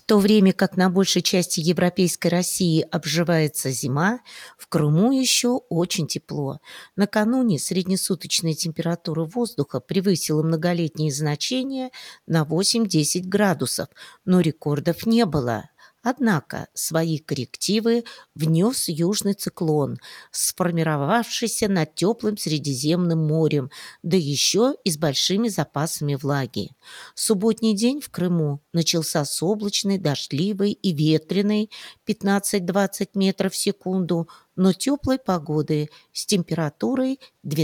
то время как на большей части европейской России обживается зима, в Крыму еще очень тепло. Накануне среднесуточная температура воздуха превысила многолетние значения на 8-10 градусов, но рекордов не было. Однако свои коррективы внес южный циклон, сформировавшийся над теплым Средиземным морем, да еще и с большими запасами влаги. Субботний день в Крыму начался с облачной, дождливой и ветреной 15-20 метров в секунду, но теплой погоды с температурой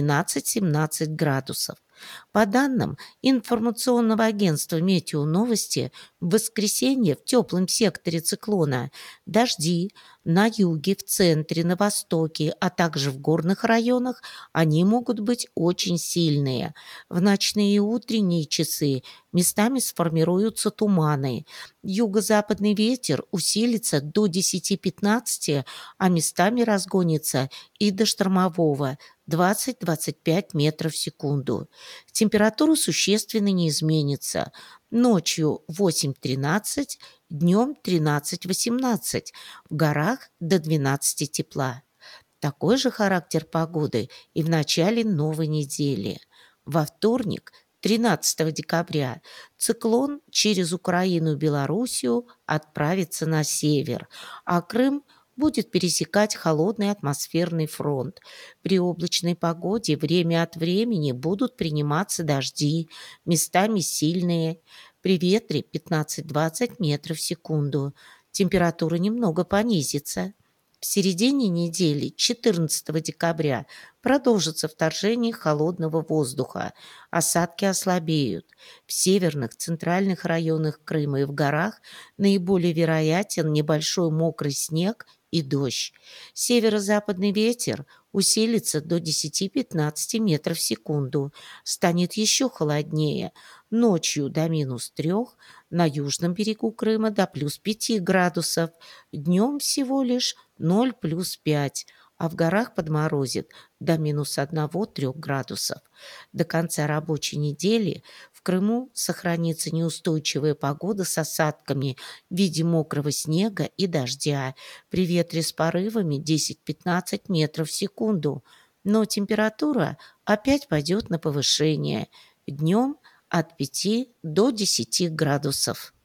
12-17 градусов. По данным информационного агентства «Метеоновости», в воскресенье в теплом секторе циклона дожди на юге, в центре, на востоке, а также в горных районах они могут быть очень сильные. В ночные и утренние часы местами сформируются туманы. Юго-западный ветер усилится до 10-15, а местами разгонится и до штормового 20-25 метров в секунду. Температура существенно не изменится. Ночью 8-13, днем 13-18, в горах до 12 тепла. Такой же характер погоды и в начале новой недели. Во вторник, 13 декабря, циклон через Украину и Белоруссию отправится на север, а Крым будет пересекать холодный атмосферный фронт. При облачной погоде время от времени будут приниматься дожди, местами сильные, при ветре 15-20 метров в секунду. Температура немного понизится. В середине недели, 14 декабря, продолжится вторжение холодного воздуха. Осадки ослабеют. В северных, центральных районах Крыма и в горах наиболее вероятен небольшой мокрый снег и дождь. Северо-западный ветер усилится до 10-15 метров в секунду. Станет еще холоднее. Ночью до -3, на южном берегу Крыма до +5 градусов. Днем всего лишь 0 + 5, а в горах подморозит до -1-3 градусов. До конца рабочей недели в Крыму сохранится неустойчивая погода с осадками в виде мокрого снега и дождя, при ветре с порывами 10-15 метров в секунду. Но температура опять пойдет на повышение. Днем от 5 до 10 градусов.